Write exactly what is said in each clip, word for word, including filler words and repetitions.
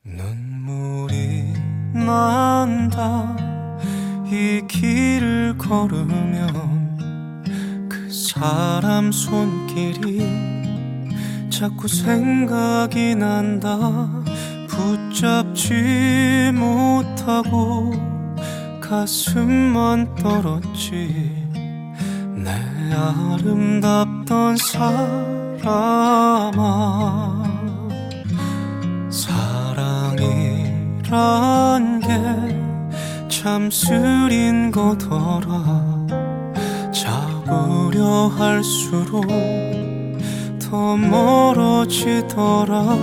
눈물이 난다. 이 길을 걸으면 그 사람 손길이 자꾸 생각이 난다. 붙잡지 못하고 가슴만 떨었지. 내 아름답던 사람아, 사랑이란 게 참 쓰린 거더라. 잡으려 할수록 더 멀어지더라.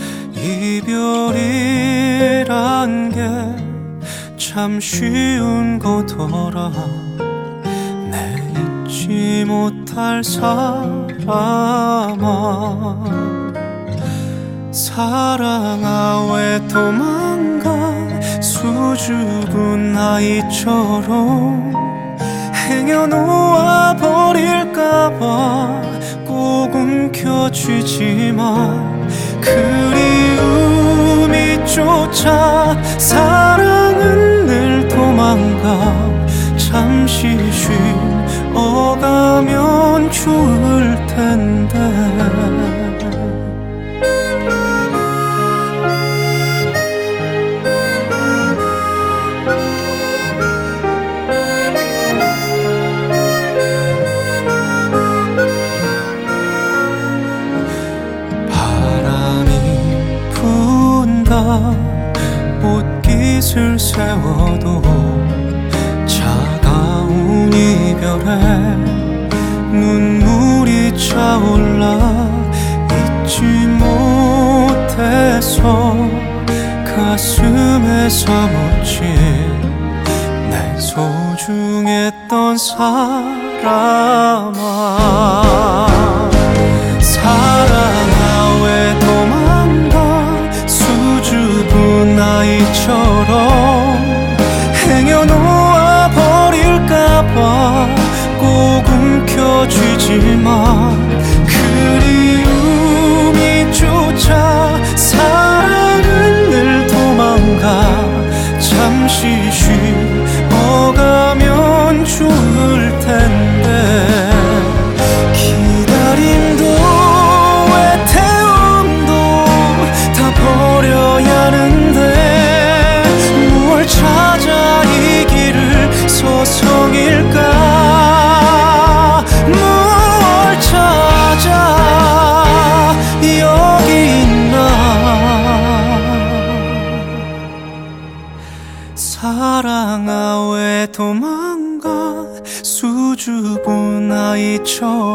이별이란 게 참 쉬운 거더라. 내 잊지 못할 사람아, 사랑아 왜 도망가. 수줍은 아이처럼 행여놓아 버릴까봐 꼭 움켜쥐지만 그리움이 쫓아 사랑은 늘 도망가. 잠시 쉬어가면 좋을 텐데. 옷깃을 세워도 차가운 이별에 눈물이 차올라. 잊지 못해서 가슴에 사무친 내 소중했던 사람아, 사랑아 왜 도망가. 수줍은 아이처럼 행여놓아 버릴까봐 꼭 움켜쥐지만 그리움이 쫓아 사랑은 늘 도망가. 잠시 쉬어가면 좋을 텐데. 기다림도 애태움도 다 버려야 하는데 무얼 찾아 이 길을 서성일까. 무얼 찾아 여기 있나. 사랑아 왜 도망가. 수줍은 아이처럼